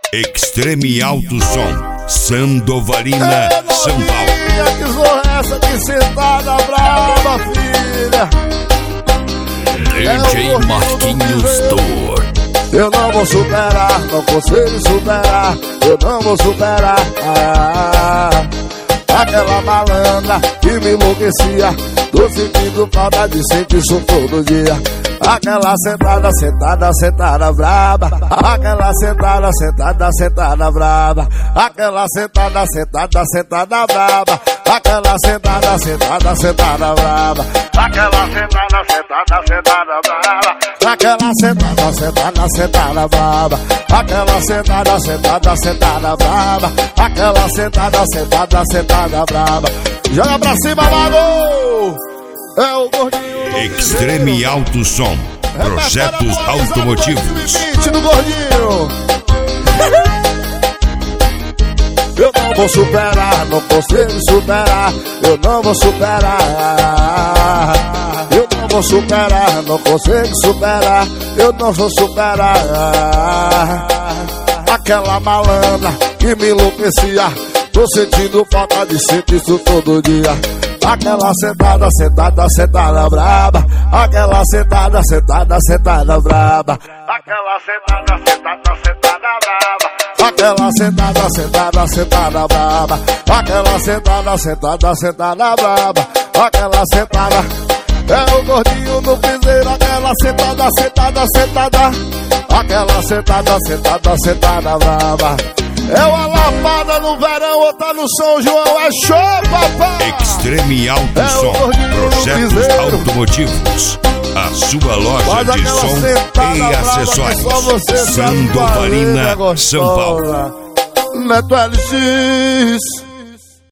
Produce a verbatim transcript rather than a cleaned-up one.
Extreme Alto Som, Sandovalina, é, São Paulo. Que zorra é essa de sentada brava, filha? D J é Marquinhos Tour. Eu não vou superar, não consigo superar. Eu não vou superar ah, aquela malandra que me enlouquecia. Tô sentindo falta de sentir isso todo dia. Aquela sentada, sentada, sentada braba. Aquela sentada, sentada, sentada braba. Aquela sentada, sentada, sentada braba. Aquela sentada, sentada, sentada braba. Aquela sentada, sentada, sentada braba. Aquela sentada, sentada, sentada braba. Aquela sentada, sentada, sentada braba. Aquela sentada, sentada, sentada braba. Joga pra cima, mago! É o gordinho. Extreme Alto Som, projetos automotivos. Limite do gordinho. Eu não vou superar, não consigo superar. Eu não vou superar. Eu não vou superar, não consigo superar. Eu não vou superar aquela malandra que me enlouquecia. Tô sentindo falta de sentir isso todo dia. Aquela sentada, sentada, sentada braba. Aquela sentada, sentada, sentada braba. Aquela sentada, sentada, sentada braba. Aquela sentada, sentada, sentada braba. Aquela sentada, sentada, sentada braba. Aquela sentada, é o gordinho no piseiro. Aquela sentada, sentada, sentada. Aquela sentada, sentada, sentada braba. É uma lapada no verão, outra no São João. É show, papai! Extreme Alto é Som, projetos automotivos. A sua loja de som e acessórios. Sandovalina, São Paulo. Neto L X.